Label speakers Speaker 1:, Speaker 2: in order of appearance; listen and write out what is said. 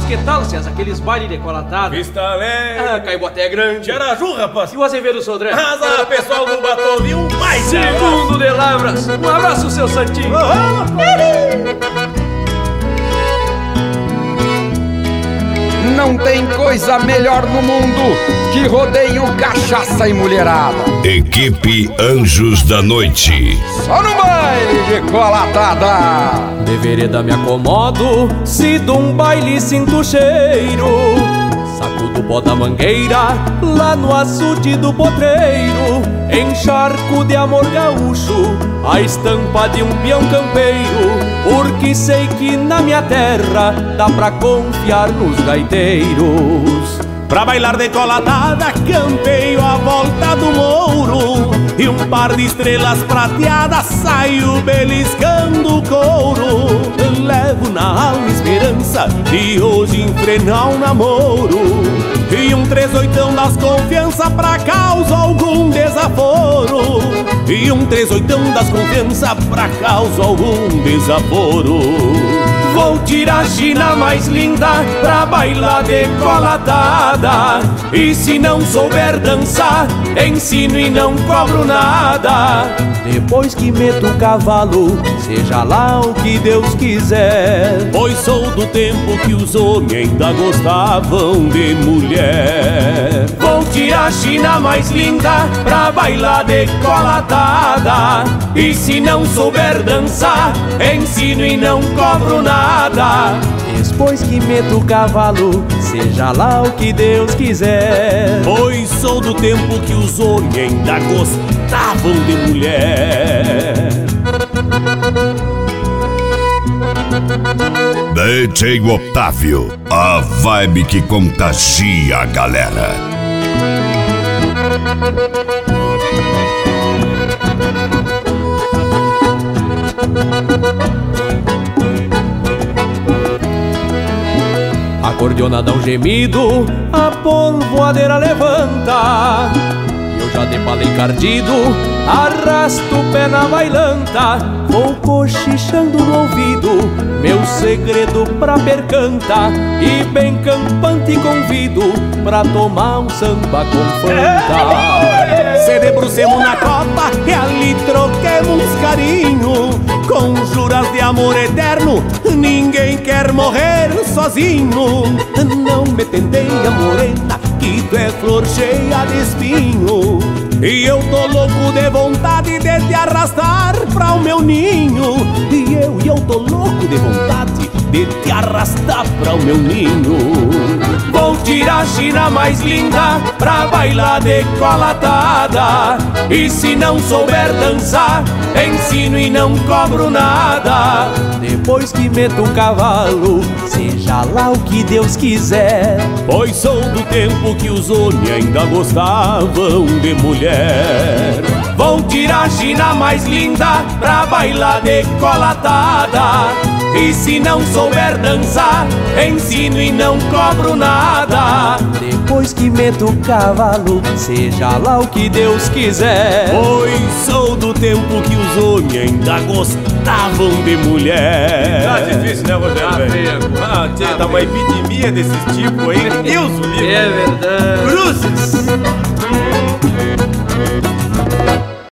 Speaker 1: que tal, César? Aqueles bailes decolatados.
Speaker 2: Vista Alegre.
Speaker 1: Caiboté é grande.
Speaker 2: Araju, rapaz.
Speaker 1: E o Azevedo Sodré?
Speaker 2: Azar, pessoal do Batovio, mais
Speaker 1: Segundo de Lavras. Um abraço, seu Santinho.
Speaker 3: Não tem coisa melhor no mundo que rodeio, cachaça e mulherada.
Speaker 4: Equipe Anjos da Noite.
Speaker 3: Só no baile de colatada.
Speaker 5: De vereda me acomodo, se de um baile sinto cheiro. Sacudo o pó da mangueira, lá no açude do potreiro. Encharco de amor gaúcho, a estampa de um peão campeiro. Porque sei que na minha terra dá pra confiar nos gaiteiros. Pra bailar decolatada, campeio a volta do mouro. E um par de estrelas prateadas saio beliscando o couro. Levo na alma esperança de hoje enfrenar um namoro. E um 38 das confiança pra causa algum desaforo. E um 38 das confiança pra causa algum desaforo. Vou tirar a China mais linda pra bailar decolatada. E se não souber dançar, ensino e não cobro nada. Depois que meto o cavalo, seja lá o que Deus quiser. Pois sou do tempo que os homens ainda gostavam de mulher. Vou tirar a China mais linda pra bailar decolatada. E se não souber dançar, ensino e não cobro nada. Depois que meto o cavalo, seja lá o que Deus quiser. Pois sou do tempo que os homens ainda gostavam de mulher.
Speaker 4: DJ Otávio, a vibe que contagia a galera.
Speaker 5: A cordiona dá um gemido, a polvoadeira levanta. E eu já de pala encardido, arrasto o pé na bailanta. Vou cochichando no ouvido, meu segredo pra percanta. E bem campante convido pra tomar um samba com Fanta. Se debrucemos na copa e ali troquemos uns carinho. Com juras de amor eterno, ninguém quer morrer sozinho. Não me tenteia, morena, que tu é flor cheia de espinho. E eu tô louco de vontade de te arrastar pra o meu ninho. E eu tô louco de vontade de te arrastar pra o meu ninho. Vou tirar a China mais linda pra bailar decolatada. E se não souber dançar, ensino e não cobro nada. Depois que meto o cavalo, seja lá o que Deus quiser. Pois sou do tempo que os homens ainda gostavam de mulher. Vou tirar a China mais linda pra bailar decolatada. E se não souber dançar, ensino e não cobro nada. Depois que meto o cavalo, seja lá o que Deus quiser. Pois sou do tempo que os homens ainda gostavam de mulher.
Speaker 2: Tá difícil, né, Rogério, velho? Tá uma epidemia desses tipos aí. Deus o livre.
Speaker 1: É verdade.
Speaker 2: Cruzes.